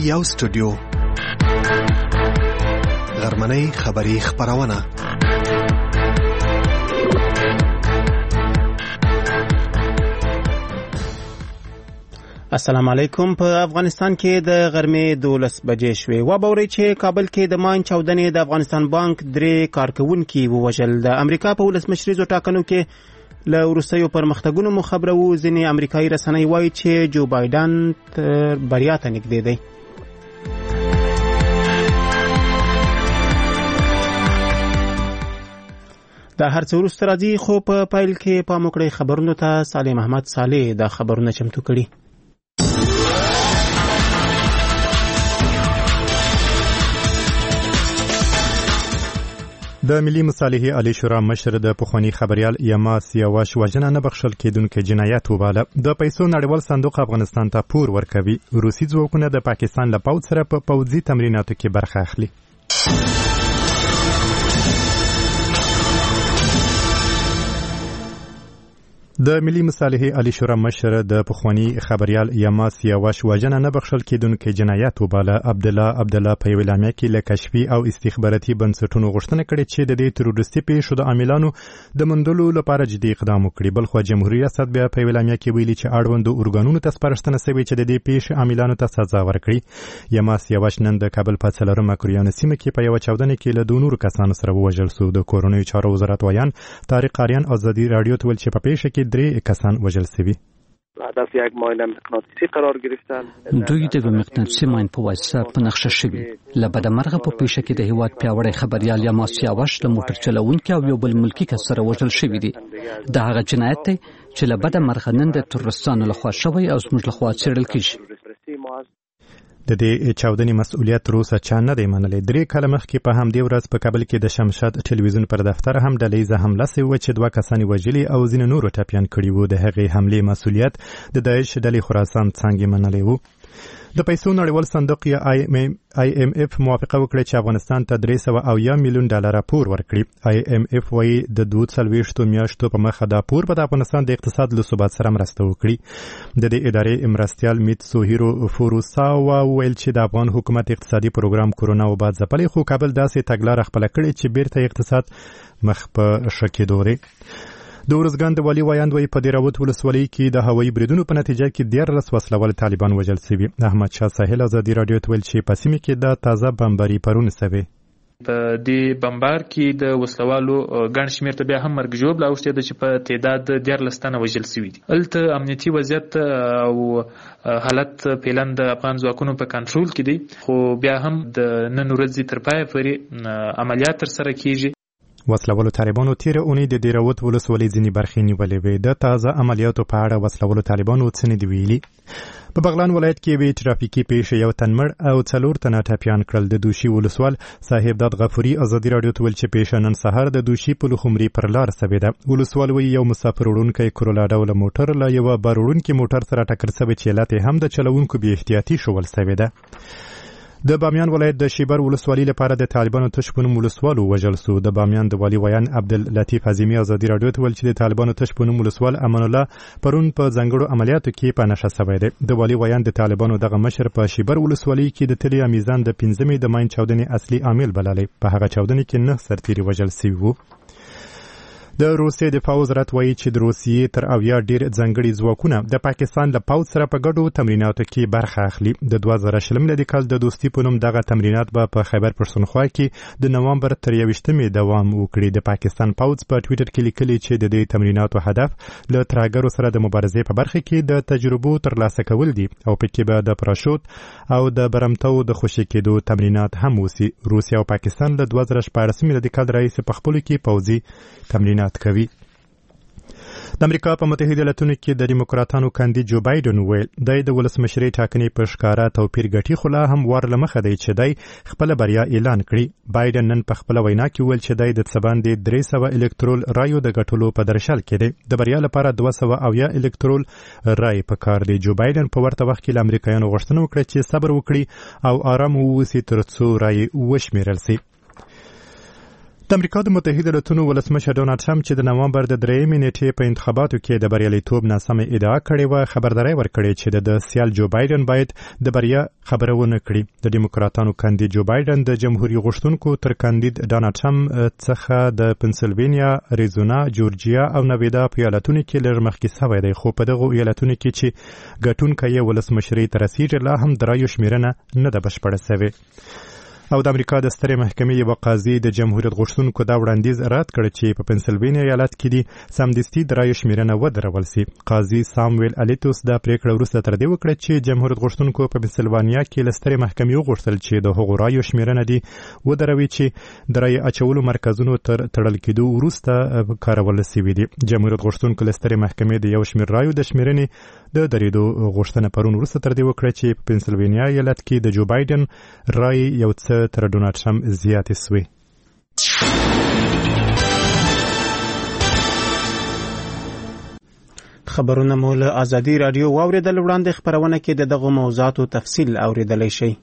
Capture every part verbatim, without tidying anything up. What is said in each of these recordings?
یو سټوډیو غرمنۍ خبری خبرونه. السلام علیکم. په افغانستان کې د غرمې دولس بجې شوې. وبورئ چې کابل کې د ماین چاودنې د افغانستان بانک درې کارکونکي ووژل. د امریکا په ولسمشریزو ټاکنو کې له وروستیو پرمختګونو مو خبره وو. ځینې امریکایي رسنۍ وایي چې جو بایدن تر بریا ته نږدې دی. دا هر څه وروسته راځي، خو په پیل کې پام وکړئ خبرونو ته. صالح محمد صالح دا خبرونه چمتو کړي. د ملي مصالحې عالی شورا مشر د پخوانی خبريال یما سیاوش وژنه نه بخښل کېدونکې جنایت وباله. د پیسو نړیوال صندوق افغانستان ته پور ورکوي. روسي ځواکونه د پاکستان له پوځ سره په پوځي تمریناتو کې برخه اخلي. د ملي مصالحې عالی شورا مشر د پخوانی خبريال یما سیاوش وژنه نه بخښل کېدونکې جنایت وباله. عبد الله عبد الله په اعلامیه کې له کشفي او استخباراتي بنسټونو غوښتنه کړې چې د دې تروریستي پیښو د عاملانو د موندلو لپاره جدي اقدام وکړي. بلخو جمهوریت ریاست بیا په اعلامیه کې ویلي چې اړوند ارګانونو ته سپارښتنه شوې چې د دې پیښې عاملانو ته سزا ورکړي. یما سیاوش نن د کابل په څلورمه کوریانه سیمه کې په یو چاودنه کې له دوه نورو کسانو سره ووژل شو. د کورونیو چارو وزارت وایان طارق آریان ازادي رادیو ته ویل چې په پیښه کې درې کسان وژل شوي. هدف یک ماین مغناطیسی قرار گرفتن. دوی د مغناطیسي ماین په واسطه په نقشه شوي. له بدمرغه په پیښه کې د هیواد پیاوړی خبريال یما سیاوش له موټر چلوونکي او یو بل ملکی کس سره وژل شوي دي. دا هغه جنایت دی چې له بدمرغه نن د تروریستانو لخوا شوی او زموږ لخوا څېړل کیږي. د دې چاودنې مسؤلیت روسه چا نه دی منلی. درې کاله مخکې په همدې ورځ په کابل کې د شمشاد ټلویزیون پر دفتر هم ډلهیزه حمله سوې وه چې دوه کسان یې وژلي او ځینې نورو ټپیان کړي وو. د هغې حملې مسؤلیت د داعش ډلې خراسان څانګې منلی وو. د پیسو نړیوال صندوق یا آی ایم اف موافقه وکړه چې افغانستان ته درې سوه اویا میلیون ډالر پور ورکړي. آی ایم اف وايي د دوه څلوېښتو میاشتو په مخه دا پور به د افغانستان د اقتصاد له ثبات سره مرسته وکړي. د دې ادارې مرستیال میتسوهیرو فوروساوا ویل چې د افغان حکومت اقتصادي پروګرام کورونا وبا ځپلی، خو کابل داسې تګلاره خپله کړې چې بیرته اقتصاد مخ په ښه کېدو دی. د ارزګان د والي وایاند وایي په دیراوت ولسوالۍ کې د هوایي بریدونو په نتیجه کې دیارلس وسله وال طالبان وژل شوي. احمد شاه ساحل ازادي رادیو ته ویل چې په سیمه کې د تازه بمباري پرون شوې. په دې بمبار کې د وسلوالو ګڼ شمېر ته بیا هم مرګ ژوبله اوښتې ده چې په تعداد دیارلس تنه وژل شوي دي. هلته امنیتي وضعیت او حالت فعلا د افغان ځواکونو په کنټرول کې دی، خو بیا هم د نن ورځې تر پایه پورې عملیات ترسره کېږي. وسلوالو طالبانو تیره اونۍ د دیراوت ولسوالۍ ځینې برخې نیولې وې. د تازه عملیاتو په اړه وسلوالو طالبانو څه نه دي ویلي. په بغلان ولایت کې یوې ټرافیکي پیښې یو تن مړ او څلور تنه ټپیان کړل. د دوشي ولسوال صاحب داد غفوري ازادي رادیو ته ویل چې پیښه نن سهار د دوشي په لخمري پر لار شوې ده. ولسوال وایي یو مسافر وړونکی کرولا ډوله موټر له یوه بار وړونکي موټر سره ټکر شوی چې علت یې هم د چلوونکو بې احتیاطي شول شوې ده. د بامیان ولایت د شیبر ولسوالۍ لپاره د طالبانو تش په نوم ولسوال ووژل شو. د بامیان د والي ویان عبداللطیف عظیمي ازادي رادیو ته ویل چې د طالبانو تش په نوم ولسوال امان الله پرون په ځانګړو عملیاتو کې په نښه شوی دی. د والي ویان د طالبانو دغه مشر په شیبر ولسوالۍ کې د تلې میزان د پنځمې د ماین چاودنې اصلي عامل بللی. په هغه چاودنې کې نه سرتیري وژل شوي وو. د روسیې دفاع وزارت وایي چې د روسیې تر اویا ډیر ځانګړي ځواکونه د پاکستان له پوځ سره په ګډو تمریناتو کې برخه اخلي. د دوه زره شلم میلادي کال د دوستي په نوم دغه تمرینات به په خیبر پښتونخوا کې د نوامبر تر یویشتمې دوام وکړي. د پاکستان پوځ په ټویټر کې لیکلي چې د دې تمریناتو هدف له ترهګرو سره د مبارزې په برخه کې د تجربو ترلاسه کول دي او په کې به د پراشوت او د برمتو د خوشي کېدو تمرینات هم وسی. روسیا او پاکستان له دوه زره شپاړسم میلادي کال راهیسې په خپلو کې پوځي تمرینات کوي. د امریکا په متحده ایالاتونو کې د ډیموکراتانو کاندید جو بایدن ویل دی د ولسمشرۍ ټاکنې په ښکاره توپیر ګټي، خو لا هم ور له مخه دی چې دی خپله بریا اعلان کړي. بایدن نن په خپله وینا کې ویل چې دی د څه باندې درې سوه الکترول رایو د ګټلو په درشل کې دی. د بریا لپاره دوه سوه اویا الکترول رای په کار دی. جو بایدن په ورته وخت کې له امریکایانو غوښتنه وکړه چې صبر وکړي او آرام واوسي تر څو رای وشمیرل شي. د امریکا د متحده ایالاتونو ولسمشر ډونالد ټرمپ چې د نومبر د درېیمې نیټې په انتخاباتو کې د بریالیتوب ناسمه ادعا کړې وه خبرداری ورکړې چې د سیال جو بایدن باید د بریا خبره ونه کړي. د ډیموکراتانو کاندید جو بایدن د جمهوریت غوښتونکو تر کاندید ډونالد ټرمپ څخه د پنسلوینیا، اریزونا، جورجیا او نویدا په ایالتونو کې لږ مخکې شوی دی، خو په دغو ایالتونو کې چې ګټونکی یې ولسمشرۍ ته رسیږي لا هم د رایو شمیرنه نه ده بشپړه شوې. او د امریکا د سترې محکمې یو قاضي د جمهوریت غوښتونکو دا وړاندیز رد کړ چې په پنسلوینیا ایالت کې دي سمدستي د رایو شمیرنه ودرول سي. قاضي سامویل الیتوس دا پریکړه وروسته تر دې وکړه چې جمهوریت غوښتونکو په پنسلوانیا کې له سترې محکمې وغوښتل چې د هغو رایو شمیرنه دي ودروي چې د رای اچولو مرکزونو تر تړل کېدو وروسته کارول سوي دي. جمهوریت غوښتونکو له سترې محکمې د یو شمېر رایو د شمیرنې د درېدو غوښتنه پرون وروسته تر دې وکړه چې په پنسلوینیا ایالت کې د جو بایدن رای یو څه تر ډونالد ټرمپ زیاتې سوې. خبرونه مو له ازادي رادیو واوریدل. وړاندې خبرونه کې د دغو موضوعاتو تفصیل اوریدلی شئ.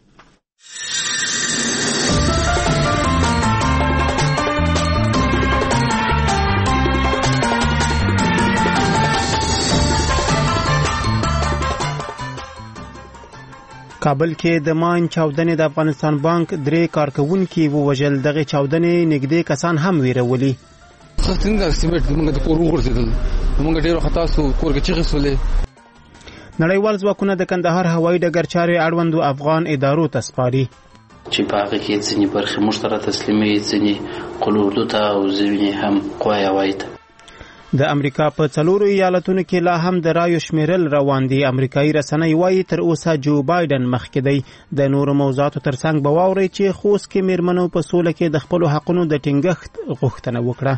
کابل کې د ماین چاودنې د افغانستان بانک درې کارکونکي ووژل. دغه چاودنې نږدې کسان هم ویرولي. څنګه سیمټ موږ د کور وګرځیدل، موږ ډېر خطا سو کور کې چیغې سولې. نړیوال ځواکونه د کندهار هوایي ډګر چارې اړوندو افغان ادارو ته سپاري چې په هغه کې ځینې برخې موږ ته تسلیموي، ځینې قلوردو ته او ځینې هم قوای هوایي ته. د امریکا په څلورو ایالتونو کې لا هم د رایو شمیرل روان دي. امریکایي رسنۍ وایي تر اوسه جو بایدن مخکې دی. د نورو موضوعاتو ترڅنګ به واورئ چې خوست کې میرمنو په سوله کې د خپلو حقونو د ټینګښت غوښتنه وکړه.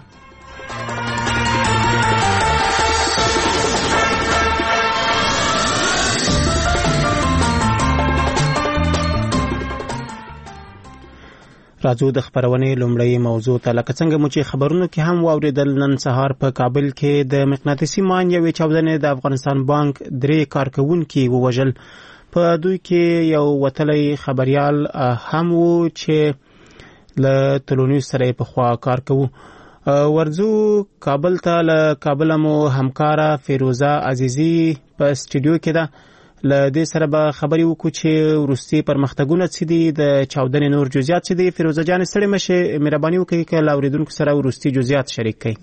راځو د خبرونې لومړی موضوع ته. لکه څنګه مو چې خبرونو کې هم واوریدل، نن سهار په کابل کې د مقناطیسي ماین یوې چاودنې د افغانستان بانک درې کارکونکي ووژل. په دوی کې یو وتلی خبریال هم و چې له تلونیز سره په خوا کار کوو. ورځو کابل ته. له کابل مو همکاره فیروزه عزیزی په سټوډیو کې ده. له دې سره به خبرې وکړو چې وروستي پرمختګونه څه دي، د چاودنې نور جزئیات څه دي. فیروزه جان ستړې مشې، مهرباني وکړئ که له اورېدونکو سره وروستي جزئیات شریک کړئ.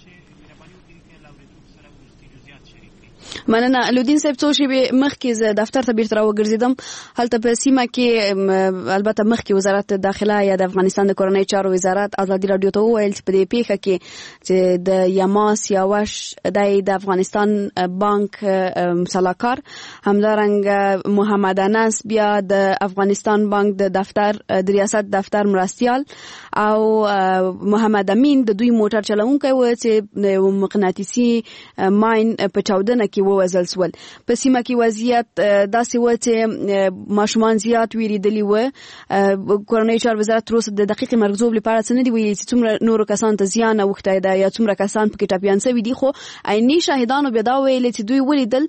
مننه الودین صاحب. څو شېبې مخکې زه دفتر ته بیرته راوګرځېدم. هلته په سیمه کې البته مخکې وزارت داخله یا د افغانستان د کورنۍ چارو وزارت ازادي رادیو ته وویل چې په دې پیښه کې چې د یماس یاوش د افغانستان بانک سلاکار، همدارنګه محمد انس بیا د افغانستان بانک د دفتر د ریاست دفتر مرستیال او محمد امین د دوی موټر چلونکی و چې مقناطیسي ماین په چاودنه کې ووژل شول. په سیمه کې وضعیت داسې و چې ماشومان زیات ویریدلي و. کورنۍ چارو وزارت تر اوسه د دقیق مرګزوب لپاره څه نه دی ویلي چې څومره نورو کسانو ته زیان اوښتی ده یا څومره کسان پکې ټپیان شوي دي، خو عیني شاهدانو بیا دا ویلي چې دوی ولیدل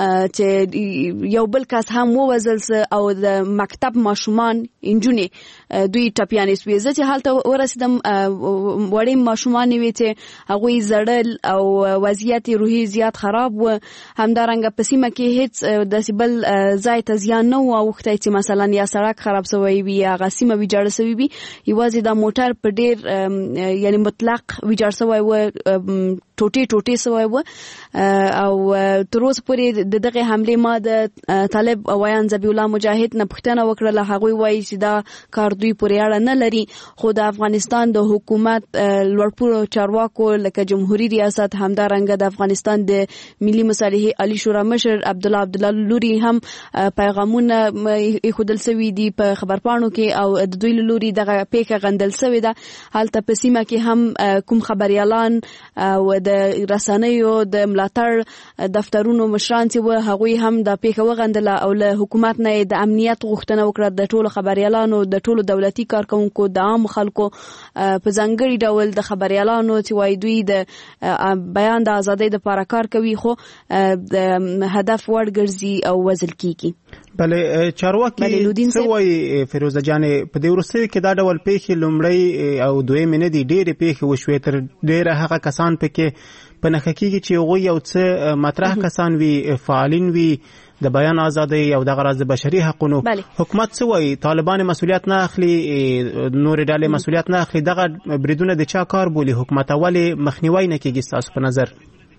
چې یو بل کس هم ووژل او د مکتب ماشومان انجونې دوی ټپیانې شوې. زه چې هلته ورسېدم وړې ماشومان وې چې هغوی زړل او وضعیت روحي زیات خراب و. همدارنګه په سیمه کې هیڅ داسې بل ځای ته زیان نه و اوښتی چې مثلا یا سړک خراب شوی وي یا هغه سیمه ویجاړه شوې وي. یوازې دا موټر په ډېر یعنی مطلق ویجاړ شوی و، ټوټې ټوټې شوی و. او تر اوسه پورې د دغه حملې ما د طالب ویان ذبیح الله مجاهد نه پوښتنه وکړله. هغوی وایي چې دا کار دوی پورې اړه نه لري، خو د افغانستان د حکومت لوړپوړو چارواکو لکه جمهوریت ریاست، همدارنګه د افغانستان د ملي مصالحې عالی شورا مشر عبدالله عبدالله لوري هم پیغامونه ایښودل شوي دي په خبرپاڼو کې او د دوی له لوري دغه پیښه غندل شوې ده. هلته په سیمه کې هم کوم خبریالان او د رسنیو د ملاتړ دفترونو مشران چې و هغوی هم د پیښه وغندله او له حکومت نه د امنیت غوښتنه وکړه د ټولو خبریالانو، د ټولو دولتي کارکونکو، د عام خلکو په ځانګړي ډول د خبریالانو چې وایي دوی د بیان د ازادۍ لپاره کار کوي خو د هدف وړ ګرځي او وژل کیږي. بله چارواکي سوي فیروزه جان په دې ورسته کې دا ډول پیښې لومړی او دویم نه دي ډېرې پیښې وشوي تر ډېره هغه کسان پکې په نخښه کېږي چې هغوی یو څه مطرح کسان وي فعالین وي د بیان ازادي او د غرض بشري حقوقو حکومت سوي طالبان مسؤلیت نه اخلي نور ډلې مسؤلیت نه اخلي دغه بریدونه د چا کار بولی حکومت اولی مخنیوي نه کېږي تاسو په نظر؟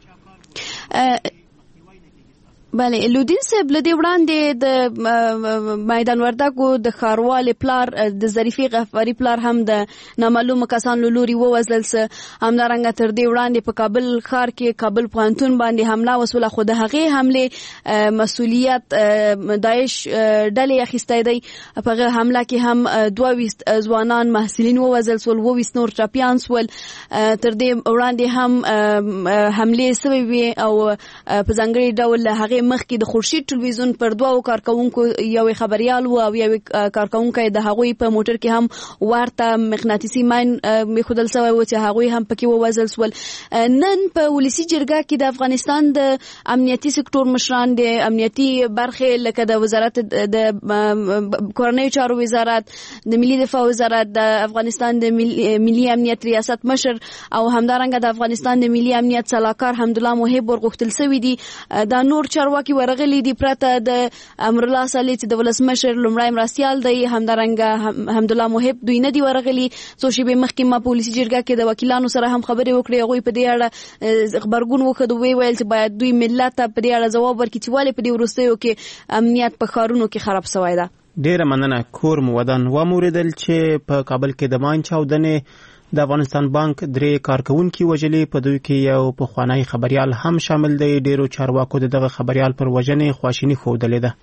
بله لودین صاحب لدی وړاندې د میدان وردګو د خاروال پلار د ظریفي غفاری پلار هم د نامعلوم کسان لوري ووزل سه همدارنګه تر دې وړاندې په کابل ښار کې کابل پوهنتون باندې حمله وسوله خو د هغې حمله مسؤلیت داعش ډلې اخیستی دی په هغه حمله کې هم دوه ویشت ځوانان محصلین ووزل سول اووه ویشت نور ټپیان سول تر دې وړاندې هم حملې سوي وي او په ځانګړي ډول هغې مخکې د خورشید ټلویزیون پر دوه کارکونکو یو خبريال او یو کارکونکو د هغوی په موټر کې هم ورته مغناطیسي ماین میخدل سوی و چې هغوی هم پکې ووزل سول. نن په ولسی جرګه کې د افغانستان د امنیتي سکتور مشران د امنیتي برخه لکه د وزارت د کورنۍ چارو وزارت د ملي دفاع وزارت د افغانستان د ملي امنیت ریاست مشر او همدارنګه د افغانستان د ملي امنیت صلاحکار حمدالله محب ورغښتل سوي دي. دا نور چارواکي ورغلي دي پرته د امرالله صالح چې د ولسمشر لومړی مرستیال دی همدارنګه حمدالله محب دوی نه دي ورغلي. څو شېبې مخکې ما په پولیسي جرګه کې د وکیلانو سره هم خبرې وکړې هغوی په دې اړه خبرګون وښود وی ویل چې باید دوی ملت ته په دې اړه ځواب ورکړي چې ولې په دې وروستیو کې امنیت په ښارونو کې خراب سوی ده. ډېره مننه. کور مو ودان وموریدل چې په کابل کې د ماین چاودنې د افغانستان بانک درې کارکونکي وژلي په دوی کې یو پخوانی خبريال هم شامل دی. ډیرو چارواکو دغه خبريال پر وژنې خواشیني ښودلې ده.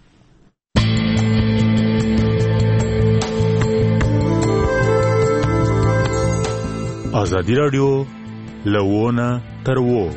ازادي رادیو لوونه تر وو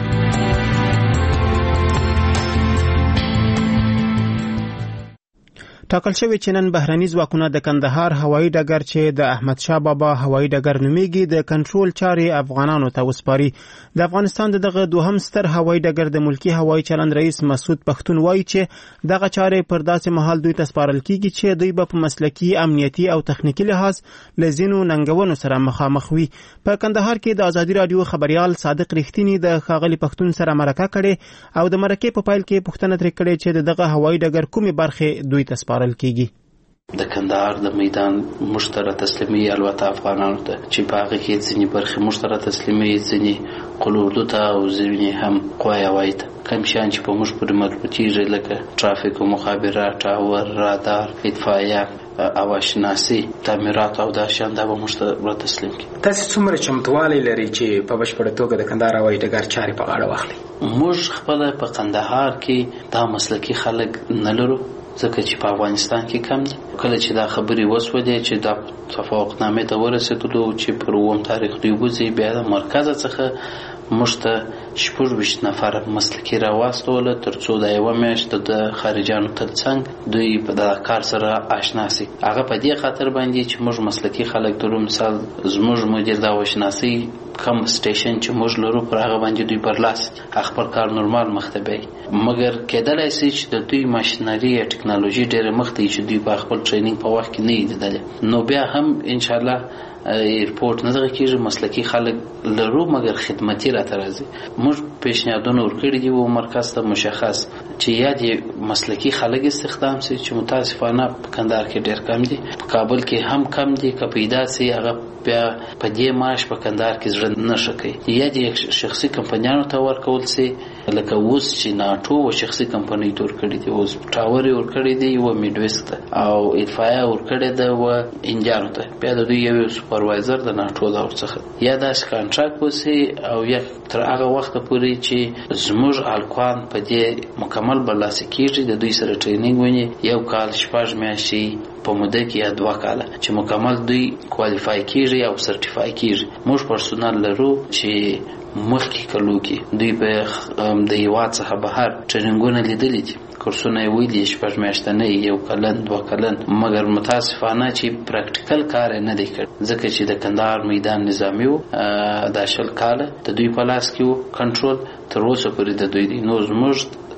ټاکل شوی چې نن بهرني ځواکونه د کندهار هوایي ډګر چې د احمد شاه بابا هوایي ډګر نومیږي د کنټرول چارې افغانانو ته وسپاري. د افغانستان دغه دوهم ستر هوایي ډګر د ملکی هوایي چلند رئیس مسعود پښتون وایي چې دغه چارې پر داسې مهال دوی ته سپارل کیږي چې دوی به په مسلکی امنیتي او تخنیکی لحاظ لزینو ننګونو سره مخامخ وي. په کندهار کې د ازادي رادیو خبريال صادق رښتینی د خاغلی پښتون سره مرکه کړي او د مرکه په پایل کې پوښتنه ترې کړې چې دغه هوایي ډګر کومې برخې دوی ته کیږي. د کندهار د میدان مشترک تسلیمي البته افغانانو ته چې په هغه کې ځینې برخې مشترک تسلیمي ځینې قلوردو ته او ځینې هم قوای وایي کم شان چې په موږ پورې مربوطیږي لکه ترافیک او مخابرات ټاور رادار اطفائیه اواشناسي تعمیرات او دا شان دا به مشترک تسلیم کی. تاسو څومره چمتووالی لري چې په بشپړه توګه د کندهار هوایي ډګر چارې په غاړه واخلي؟ موږ خپل په کندهار کې دا مسلکی خلک نه لرو ځکه چې په افغانستان کې کم دي. کله چې دا خبرې وسولې چې دا توافقنامې ته ورسېدلو چې پر اووم تاریخ دوی وځي بیا د مرکز څخه موږ ته شپږ ویشت نفر مسلکي راواستوله تر څو د یوه میاشت د خارجیانو ترڅنګ دوی په دغه کار سره آشنا سي. هغه په دې خاطر باندې چې موږ مسلکي خلک لرو. مثال زموږ مدیر د آشناسي کم سټیشن چې موږ لرو پر هغه باندې دوی برلاس خپل کار نورمال مخته بي مګر کېدلای شي چې د دوی ماشينري یا ټکنالوژي ډېر مخته چې دوی په خپل ټریننګ په وخت کې نه لیدل نو بیا هم ان شاء الله ایرپورټ نه دغه کېږي مسلکي خلک لرو مګر خدمتي راته راځي. موږ پیشنهادونه ورکړي دي او مرکز ته مشخص چې یا دې مسلکي خلک استخدام شي چې متاسفانه په کندهار کې ډېر کم دي. په کابل کې هم کم دي که پیدا سي هغه بیا په دې معاش په کندهار کې زړه نه شکي. یا دې شخصي کمپنیانو ته ورکول سي لکه اوس چې ناټو او شخصي کمپنۍ تور کړي دي اوس ټاور ورکړي دي او میډويست او اطفائیه ورکړي ده او انجانو ته بیا د دوی یو سپروایزر د ناټو دا ورڅخه یا داس کانټراکټ وسی او یا تر هغه وخت پورې چې زموږ الکوان په دې مکمل برلاسي کیږي د دوی سره ټریننګ ونی یو کال شپږ میاشتې په موده کې یا دوه کاله چې مکمل دوی کوالیفای کیږي او سرټیفای کیږي. موږ پرسونل لرو چې مخکې کلو کې دوی په د هیواد څخه بهر ټریننګونه لیدلي دي کورسونه یې ویلي شپږ میاشتنۍ یو کلن دوه کلن مګر متاسفانه چې پراکټیکل کار نه دی کړی ځکه چې د کندهار میدان نظامي و دا شل کاله د دوی په لاس کې و کنټرول تر اوسه پورې د دوی دی. نو زموږ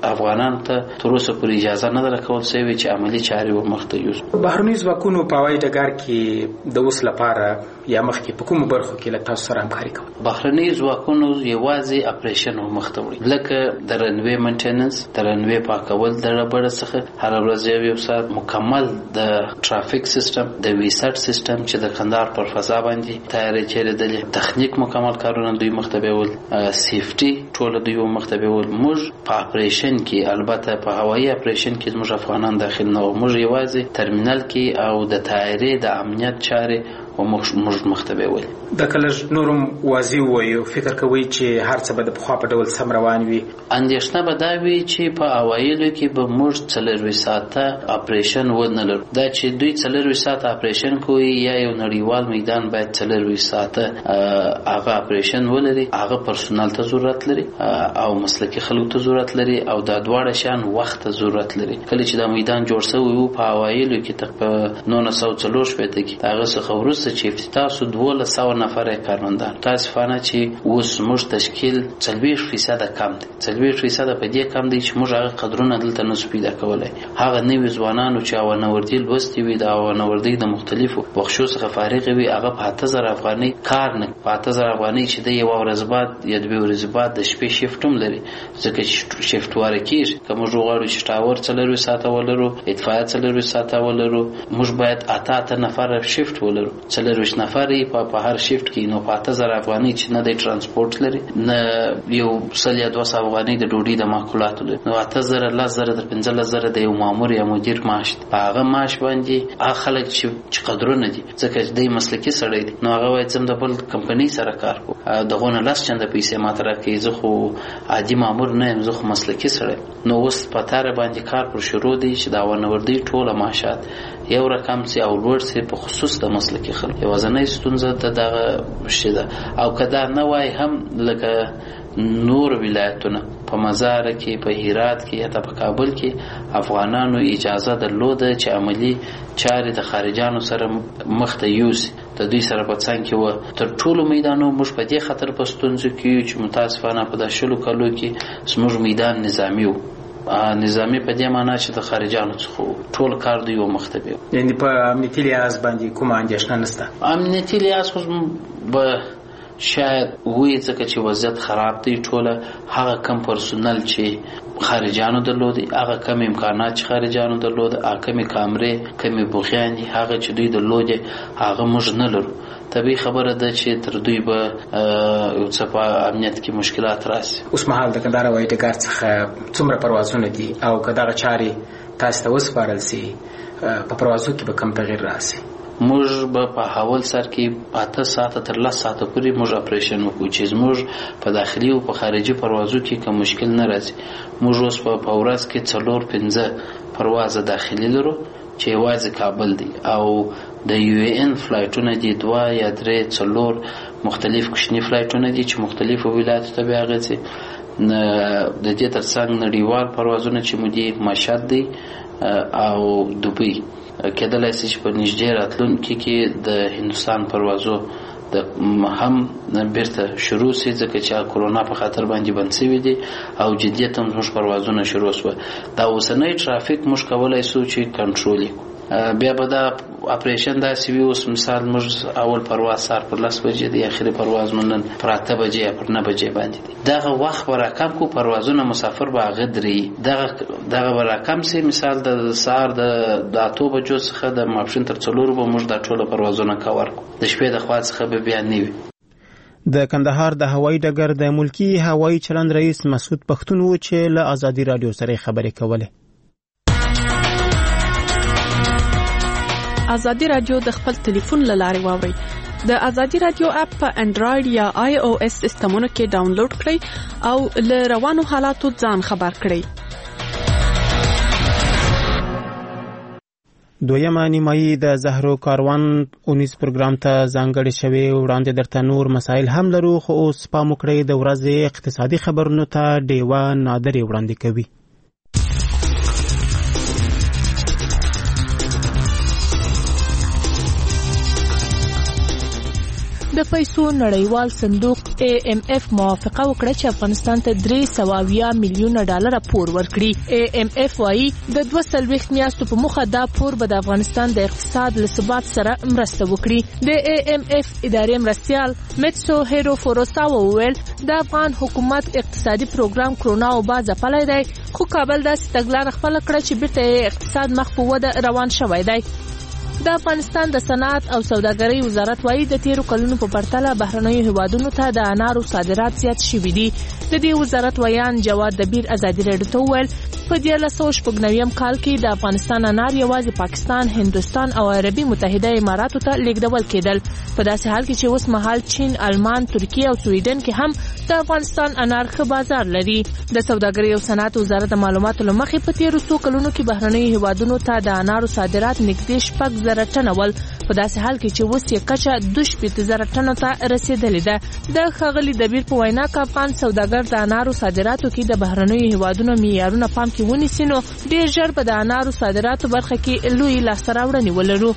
افغانانو ته تر اوسه پورې اجازه نه درکول شوې چې عملی چارې ورمخته یوسي. بهرني ځواکونو په هوایي ډګر کې د اوس لپاره یا مخکې په کومو برخو کې له تاسو سره همکاري کوي؟ بهرني ځواکونو یوازې اپریشن ورمخته وړي، لکه د رنوی منټیننس، د رنوی پاکول د ربړ څخه هر ورځ یو ساعت مکمل د ټرافیک سیستم، د ویسټ سیستم چې د کندهار پر فضا باندې تیارې چیرېدلې، تخنیک مکمل کارونه دوی مخته بیول، سیفټي ټول دوی مخته بیول. موږ په اپریشن کې البته په هوایي اپریشن کې موږ افغانان داخل نه وو، موږ یوازې ترمینل کې او د تیارې د امنیت چارې او موږ مخته بیول. د کله نورم واضح وایو فکر کوي چې هر څه به د پخوا په ډول سم روان وي. اندېښنه به دا وي چې په اوایلو کې به موږ څلروي ساعته اپریشن ونه لرو. دا چې دوی څلروي ساعته اپریشن کوي یا یو نړیوال میدان باید څلروي ساعته هغه اپریشن ولري، هغه پرسونل ته ضرورت لري او مسلکي خلکو ته ضرورت لري او دا دواړه شان وخت ته ضرورت لري. کله چې دا میدان جوړ شوی وو په اوایلو کې تقریبا نولس سوه څلور شپېته کې هغه څخه وروسته چې افتتاح شو دولس سوه نفره کارمندان، متاسفانه چې اوس موږ تشکیل څلوېښت فیصده کم دی. څلوېښت فیصده په دې کم دی چې موږ هغه قدرونه دلته نسو پیدا کولی. هغه نوي ځوانانو چې اونوردي لوستي وي د اونوردۍ د مختلفو بخشو څخه فارغ وي هغه په اته زره افغانۍ کار نه په اته زره افغانۍ چې د یوه ورځ بعد یا دوې ورځې بعد د شپې شیفټ هم لري، ځکه چې شیفټ واره کېږي. که موږ وغواړو چې ټاور څلروي ساعته ولرو، اطفایه څلروي ساعته ولرو، موږ باید اته اته نفره شیفټ ولرو. څلرویشت نفر یې په هر شیفټ کې نو په اته زره افغانۍ چې نه د ترانسپورټ لري، نه یو سل یا دوه سوه افغانۍ د ډوډۍ د ماکولاتو لري، نو اته زره لس زره تر پنځلس زره د یو مامور یا مدیر معاش دی. په هغه معاش باندې هغه خلک چې قدرونه دي ځکه چې دی مسلکي سړی دی، نو هغه باید ځم د بل کمپنۍ سره کار کوو، دغه نه لس چنده پیسې ماته راکوي، زه خو عادي مامور نه یم، زه خو مسلکي سړی. نو اوس په تاره باندې کار پر شروع دی چې د اونوردۍ ټوله معاشات یو رقم سي او لوړ سي، په خصوص د مسلکي خلکو. یوازینۍ ستونزه د دغه شی ده او که دا نه وای هم لکه نور ولایتونه په مزار کې، په هرات کې یا په کابل کې افغانانو اجازه درلوده چې عملی چارې د خارجانو سره مخ ته یوسي. د دوی سره په څنګ کې و تر ټولو میدانو موږ په دې خطر په ستونزو کې چې متاسفانه په د شلو کالو کې زموږ میدان نظامي و. نظامي په دې معنا چې د خارجانو څخه ټول کار دوی ومخته بیو. یعنی په امنیتي لحاظ باندې کومه اندېښنه نشته؟ امنیتي لحاظ خو به شاید وایي ځکه چې وضعیت خراب دی. ټوله هغه کم پرسونل چې خارجانو درلودي، هغه کم امکانات چې خارجانو درلوده، هغه کمې کامرې، کمې بوخیان دي، هغه چې دوی درلودي هغه موږ نه لرو. طبیعي خبره ده چې تر دوی به یو څه په امنیت کې مشکلات راسي. اوس مهال د کندهار هوایي ډګر څخه څومره پروازونه دي او که دغه چارې تاسو ته وسپارل سي په پروازو کې به کوم تغیر راسي؟ موږ به په حول سر کې اته ساعته تر لس ساعته پورې موږ اپریشن وکړو چې زموږ په داخلي او په خارجي پروازو کې کوم مشکل نه راځي. موږ اوس په ورځ کې څلور پنځه پرواز داخلي لرو چې یوازې کابل دی او د یو این فلایټونه دي، دوه یا درې څلور مختلف کوچني فلایټونه دي چې مختلفو ولایتو ته بیا غځي. د دې ترڅنګ نړیوال پروازونه چې مو دي مشهد دی او دوبۍ، کېدلای شي چې په نږدې راتلونکي کې د هندوستان پروازو د هم بیرته شروع سي ځکه چې کرونا په خاطر باندې بند شوی دی او جدیت هم زموږ پروازونه شروع شوه. دا اوسنۍ ټرافیک موږ کولی شو چې کنټرول کړو. بیا به دا اپریشن داسې وي، اوس مثال موږ اول پرواز سهار پر لس بجې دی، اخري پرواز مو نن پر اته بجې یا پر نه بجې باندې دی. دغه وخت به راکم کړو، پروازونه مسافر به هغه درېږي. دغه دغه به راکم سي، مثال د سهار د اتو بجو څخه د ماپښین تر څلورو به موږ دا ټوله پروازونه کور کړو، د شپې د خوا څخه به بیا نه وي. د کندهار د هوایي ډګر د ملکی هوایي چلند رئیس مسعود پښتون و چې له آزادي رادیو سره خبرې کولې. آزادي رادیو د خپل ټلیفون له لارې واورئ. د آزادي رادیو اپ په انډراید یا آی او ایس سیسټمونو کې ډاونلوډ کړئ او له روانو حالاتو ځان خبر کړئ. دویمه نیمایي د زهرو کاروان اونیز پروګرام ته ځانګړې شوې. وړاندې درته نور مسایل هم لرو، خو اوس پام وکړئ د ورځې اقتصادي خبرونو ته ډیوه نادرې وړاندې کوي. د د پیسو نړیوال صندوق ای ایم اف موافقه وکړه چې افغانستان ته درې سوه اویا میلیونه ډالر پور ورکړي. ای ایم اف وايي د دوه څلوېښت میاشتو په موخه دا پور به د افغانستان د اقتصاد له ثبات سره مرسته وکړي. د ای ایم اف اداري مرستیال میتسو هیرو فوروساوا وویل د افغان حکومت اقتصادي پروګرام کرونا او با ځپلی دی، خو کابل داسې تګلاره خپله کړه چې بیرته اقتصاد مخ په وده روان شوی دی. د افغانستان د صنعت او سوداګرۍ وزارت وايي د تیرو کلونو په پرتله بهرنیو هیوادونو ته د انارو صادرات زیات شوي دي. د دې وزارت ویان جواد دبیر ازادي راډیو ته وویل په دیارلس سوه شپږ نویم کال کې د افغانستان انار یوازې پاکستان، هندوستان او عربي متحده اماراتو ته لیږدول کېدل، په داسې حال کې چې اوس مهال چین، آلمان، ترکیه او سویډن کې هم د افغانستان انار ښه بازار لري. د سوداګرۍ او صنعت وزارت د معلوماتو له مخې په تیرو څو کلونو کې بهرنیو هیوادونو ته د انارو صادرات نږدې شپږ زره ټنه ول، په داسې حال کې چې اوس یې کچه دوه شپېته زره ټنو ته رسېدلې ده. د ښاغلي دبیر په وینا که افغان سوداګر د انارو صادراتو کې د بهرنیو هیوادونو معیارونه پام کې ونیسي نو ډېر ژر به د انارو صادراتو برخه کې لوی لاسته راوړنې ولرو.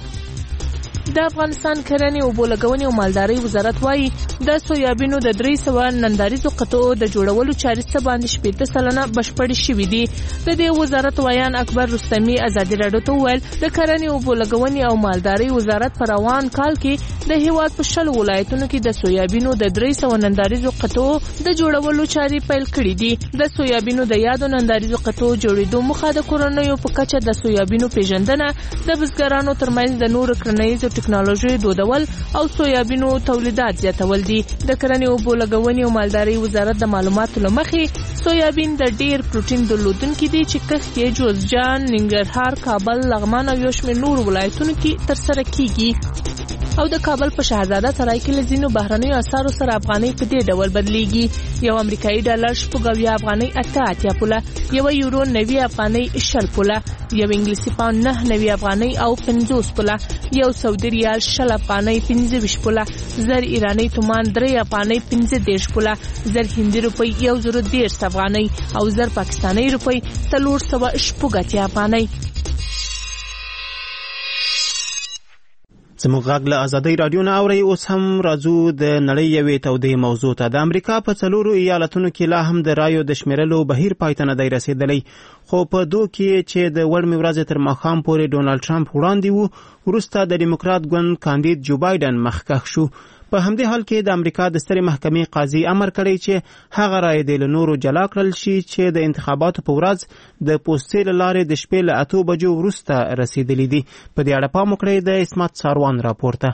د افغانستان کرنې، اوبو لګونې او مالدارۍ وزارت وايي د سویابینو د درې سوه ننداریزو قطعو د جوړولو چارې څه باندې شپېته سلنه بشپړې شوي دي. د دې وزارت ویان اکبر رستمي ازادي راډیو ته وویل د کرنې، اوبو لګونې او مالدارۍ وزارت په روان کال کې د هیواد په شلو ولایتونو کې د سویابینو د درې سوه ننداریزو قطعو د جوړولو چارې پیل کړي دي. د سویابینو د یادو ننداریزو قطعو جوړېدو موخه د کورنیو په کچه د سویابینو پیژندنه، د بزګرانو ترمنځ د نورو کرنیزو ټکنالوژي دودول او سویابینو تولیدات زیاتول دي. د کرنې، اوبو لګونې او مالدارۍ وزارت د معلوماتو له مخې سویابین د ډیر پروټین درلودونکي دي چې کښت یې جوزجان، ننګرهار، کابل، لغمان او یو شمېر نورو ولایتونو کې ترسره کیږي. او د کابل په شهزاده سرای کې له ځینو بهرنیو اسعارو سره افغانۍ په دې ډول بدلیږي: یو امریکایي ډالر شپږ اویا افغانۍ اته اتیا پوله، یو یورو نوي افغانۍ شل پوله، یو انګلیسي پاوند نه نوي افغانۍ او پنځوس پوله، یو سعودي ریال شل افغانۍ پنځه ویشت پوله، زر ایراني تومان درې افغانۍ پنځه دېرش پوله، زر هندي روپۍ یو زر دېرش افغانۍ او زر پاکستاني روپۍ څلور سوه شپږ اتیا افغانۍ. زموږ غږ له ازادۍ راډیو نه اورئ. اوس هم راځو د نړۍ یوې تودې موضوع ته. د امریکا په څلورو ایالتونو کې لا هم د رایو د شمیرلو بهیر پای ته نه دی رسېدلی، خو په دو کې چې د وړمې ورځې تر ماښام پورې ډونالډ ټرمپ وړاندې و، وروسته د ډیموکرات ګوند کاندید جو بایډن مخکښ شو. په همدې حال کې د امریکا د سترې محکمې قاضي امر کړی چې هغه رایې دې له نورو جلا کړل شي چې د انتخاباتو په ورځ د پوستې له لارې د شپې له اتو بجو وروسته رسېدلي دي. په دې اړه پام وکړئ د اسمت ساروان راپورته.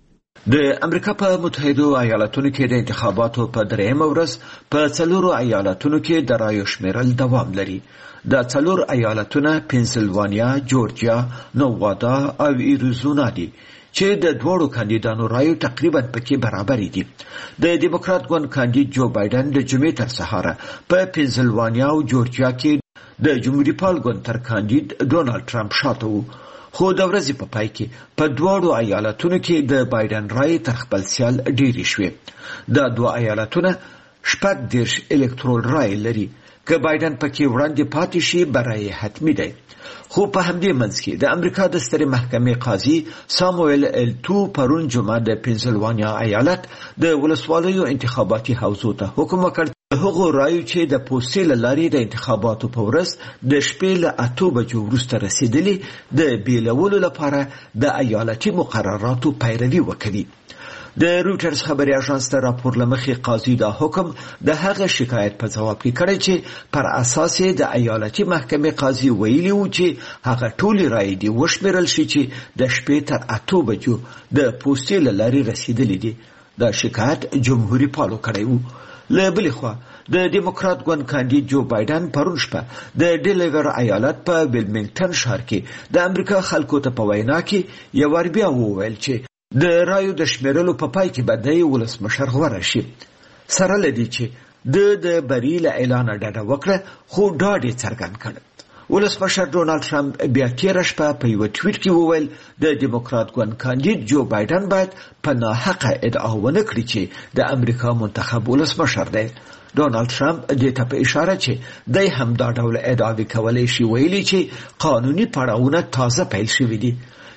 د امریکا په متحدو ایالاتونو کې د انتخاباتو په درېیمه ورځ په څلورو ایالتونو کې د رایو شمیرل دوام لري. دا څلور ایالتونه پنسلوانیا، جورجیا، نووادا او ایریزونا دي چې د دوړو کاندیدانو رایو تقریبا پکې برابر دي. د ډیموکرات ګوند کاندید جو بایډن د جمعې تر سهاره په پنسلوانیا او جورجیا کې د جمهوریت پال ګوند تر کاندید ډونالډ ټرمپ شاته وو، خو د ورځې په پای کې په دوړو ایالتونو کې د بایډن رایې تر خپل سیال ډېرې شوې. دا دوه ایالتونه شپږ دېرش الکترول رایې لري. که بایډن پکې وړاندې پاتې شي برای حتمی دی. خو په همدې منځ کې د امریکا د سترې محکمې قاضي ساموئل التو پرون جمعه د پنسلوانیا ایالت د ولسوالیو انتخاباتي حوزو ته حکم وکړ هغه رایو چې د پوستې له لارې د انتخاباتو په ورځ د شپې له اتو بجو وروسته رسېدلي د بیلولو لپاره د ایالتي مقرراتو پیروي وکړي. د رویټرز خبري اژانس ته راپور لمخې قاضي دا حکم د هغه شکایت په ځواب کې کړی چې پر اساس د ایالتي محکمې قاضي ویلي و چې هغه ټولې رایې دي وشمیرل شي چې د شپې تر اتو بجو د پوستې له لارې رسېدلي دي. دا شکایت جمهوریت پالو کړی و. له بلې خوا د ډیموکرات ګوند کاندید جو بایډن پرون شپه د ډیلیور ایالت په ویلمنګټن ښار کې د امریکا خلکو ته په وینا کې یو وار بیا وویل چې د رایو د شمیرلو په پای کې به د ولسمشر غوره شي. سره له دې چې د د بری له اعلان ډډه وکړه، خو ډاډ یې څرګند کړ. ولسمشر ډونالډ ټرمپ بیا تېره شپه په یو ټویټ کې وویل د ډیموکرات ګوند کاندید جو بایډن باید په ناحقه ادعا ونه کړي چې د امریکا منتخب ولسمشر دی. ډونالډ ټرمپ دې ته په اشاره چې دی هم دا ډول ادعاوې کولی شي ویلي چې قانوني پړاوونه تازه پیل شوي دي.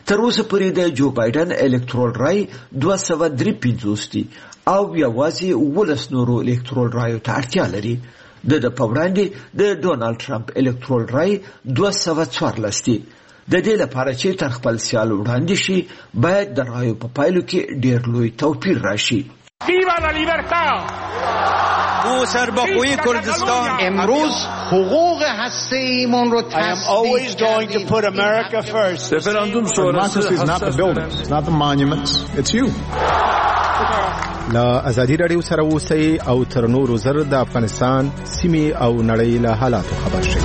تر اوسه پورې د جو بایدن الکترول رای دوه سوه درې پنځوس دي او یوازې اوولس نورو الکترول رایو ته اړتیا لري. د د په وړاندې د ډونالډ ټرمپ الکترول رای دوه سوه څوارلس دي. د دې لپاره چې تر خپل سیال وړاندې شي باید د رایو په پایلو کې ډېر لوی توپیر راشي. ویوا لا لیبرتا او سرباخوی کردستان امروز حقوق هسته‌ایمون رو I am always going to put America first. Referendum sonrası is not the buildings, it's not the monuments, it's you. لا ازادي رادیو سره اوسئ او تر نورو زر د افغانستان سیمې او نړۍ له حالاتو خبر شئ.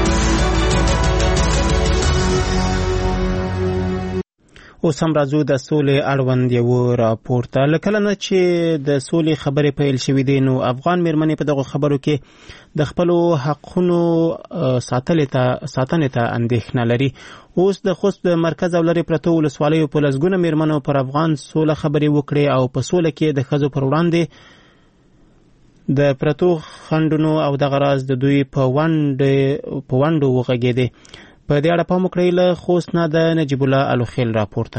اوس هم راځو د سولې اړوند یو راپور ته. لکه نه چې د سولې خبرې پیل شوې دي نو افغان میرمنې په دغه خبرو کې د خپلو حقونو ساتلې ته ساتنې ته اندېښنه لري. اوس د خوست د مرکز او لرې پرتو ولسوالیو په لسګونه میرمنو پر افغان سوله خبرې وکړې او په سوله کې د ښځو پر وړاندې د پرتو خنډونو او دغه راز د دوی په ونډې په ونډو وغږېدې. په دې اړه پام وکړئ. له خوست نه د نجیب الله الوخیل راپورته.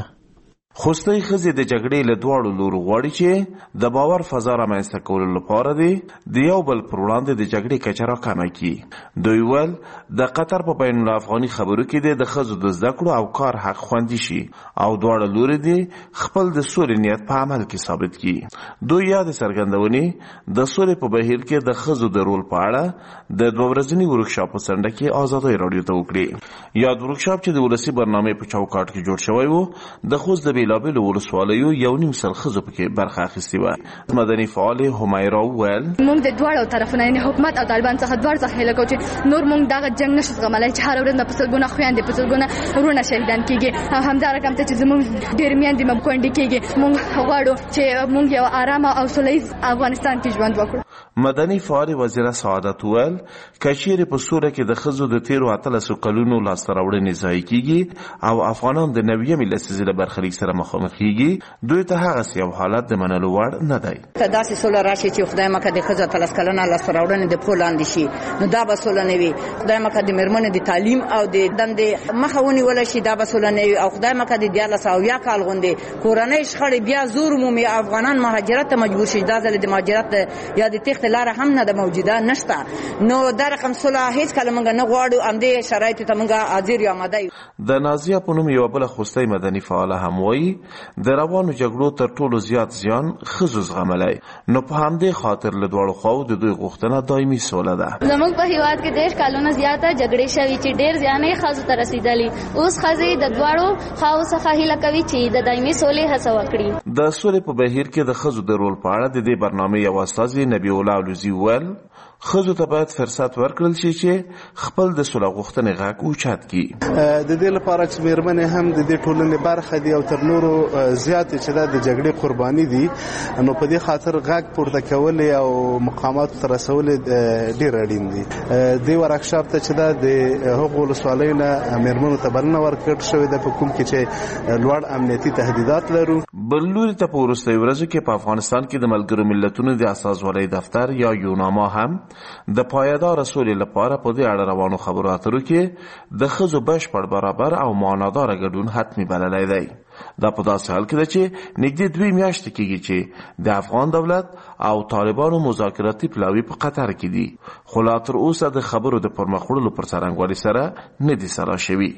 خوستي ښځې د جګړې له دواړو لورو غواړي چې د باور فضا رامنځته کولو لپاره دی د یو بل پر وړاندې د جګړې کچه راکمه کړي. دوی ویل د قطر په بین الافغاني خبرو کې د ښځو د زده کړو او کار حق خوندي شي او دواړه لوري دي خپل د سولې نیت په عمل کې ثابت کړي. دوی یاد څرګندونې د سولې په بهیر کې د ښځو د رول په اړه د دوه ورځني ورکشاپ په څنډه کې آزادۍ راډیو ته وکړي. یاد ورکشاپ چې د ولسي برنامې په چوکاټ کې جوړ شوی و د خوست د بیلابیلو ولسوالیو یو نیم سل ښځو پکې برخه اخیستې وه. مدني فعال همیرا وویل موږ د دواړو طرفونو یعنې حکومت او طالبان څخه دواړو څخه هیله کوو چې نور موږ دغه جنګ نشو زغملی چې هره ورځ په سلګونه خویندې په سلګونه وروڼه شهیدان کېږي. همدا رقم ته چې زموږ ډېر میندې مو کونډې کېږي. موږ غواړو چې موږ یو ارامه او سوله ییز افغانستان کې ژوند وکړو. مدني فعال وزیره سعادت وویل که چیرې په سوله کې د ښځو د تېرو اتلسو کلونو لاسته راوړنې ضایع کېږي او افغانان د نویمې لسیزې له برخلیک سره مخامخ کېږي دوی ته هغسې یو حالت د منلو وړ نه دی. که داسې سوله راشي چې خدای مکه د ښځو اتلس کلنه لاسته راوړنې د پښو لاندې شي نو دا به سوله نه وي. خدای مکه د مېرمنو د تعلیم او د دندې مخه ونیولی شي دا به سوله نه وي. او خدای مکه د دیارلس اویا کال غوندې کورنۍ شخړې بیا زور مومي افغانان مهاجرت ته مجبور شي. دا ځل د مهاجرت یا د تېښتې لاره هم نه ده موجوده نشته. نو دا رقم سوله هېڅکله موږ نه غواړو. همدې شرایطو ته موږ حاضر یو آماده یو. د نازیه په نوم یوه بله خوستی مدني فعاله هم وایي د روانو جګړو تر ټولو زیات زیان ښځو زغملی نو په همدې خاطر له دواړو خواو د دوی غوښتنه دایمي سوله ده. زموږ په هېواد کې دېرش کلونه زیاته جګړې شوي چې ډېر زیان یې ښځو ته رسېدلي. اوس ښځې د دواړو خواو څخه هیله کوي چې د دایمي سولې هڅه وکړي. د سولې په بهیر کې د ښځو د رول په اړه د دې برنامې یو استازي نبی الله علوزي وویل ښځو ته باید فرصت ورکړل شي چې خپل د سوله غوښتنې غږ اوچت کړي. د دې لپاره چې مېرمنې هم د دې ټولنې برخه دي او تر نورو زیاتې چې دا د جګړې قرباني دي نو په دې خاطر غږ پورته کول او مقاماتو ته رسول ډېر اړین دي. دې ورکشاپ ته چې دا د هغو ولسوالیو نه مېرمنو ته بلنه ورکړل شوې ده په کوم کې چې لوړ امنیتي تهدیدات لرو. بل لوري ته په وروستیو ورځو کې په افغانستان کې د ملګرو ملتونو د استازولۍ دفتر یا یوناما هم د پایدار سولې لپاره په دې اړه روانو خبرو اترو کې د ښځو بشپړ برابر او معناداره ګډون حتمي بللی دی. دا په داسې حال کې ده چې نږدې دوې میاشتې کېږي چې د افغان دولت او طالبانو مذاکراتي پلاوي په قطر کې دي خو لا تر اوسه د خبرو د پرمخ وړلو پر څرنګوالي سره نه دي سلا شوي.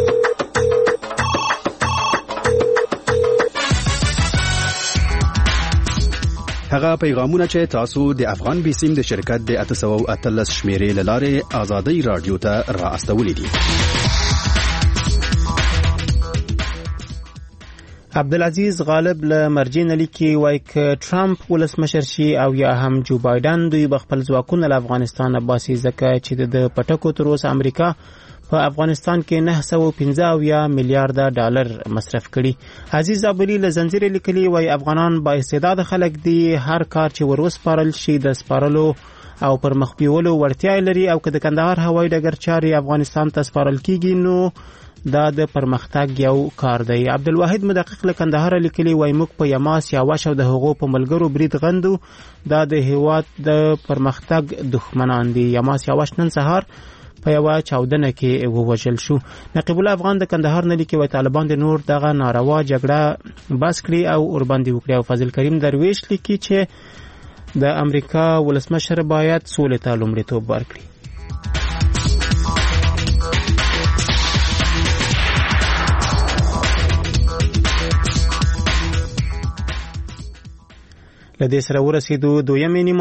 هغه پیغامونه چې تاسو د افغان بیسیم د شرکت د اته سوه او اتلس شمیرې له لارې ازادۍ راډیو ته را استولي دي. عبدالعزیز غالب له مرجین لیکي وایي که ټرمپ ولسمشر شي او یا هم جو بایدن دوی به خپل ځواکونه له افغانستانه باسي ځکه چې د پټکو تر اوسه امریکا په افغانستان کې نه سوه پنځه اویا میلیارډه ډالر مصرف کړي. عزیز ابلی له زنجیرې لیکلي وایي افغانان با استعداد خلک دي هر کار چې ور وسپارل شي د سپارلو او پر مخ بیولو وړتیا لري او که د کندهار هوایي ډګر چارې افغانستان ته سپارل کیږي نو دا د پرمختګ یو کار دی. عبدالواحد مدقق له کندهار لیکلي وایي موږ په یماس یاوش او د هغو په ملګرو برید غندو دا د هیواد د پرمختګ دښمنان دي. یماس یاوش نن سهار په یو چاودنه کې ووژل شو. نقیب الله افغان د کندهار نه لیکي وای طالبان د نور دغه ناروا جګړه بس کړي او اور باندې وکړي. او فضل کریم درویش لیکي چې د امریکا ولسمشر باید سولې ته لومړیتوب ورکړي. لدې سره ورسېدو دویمې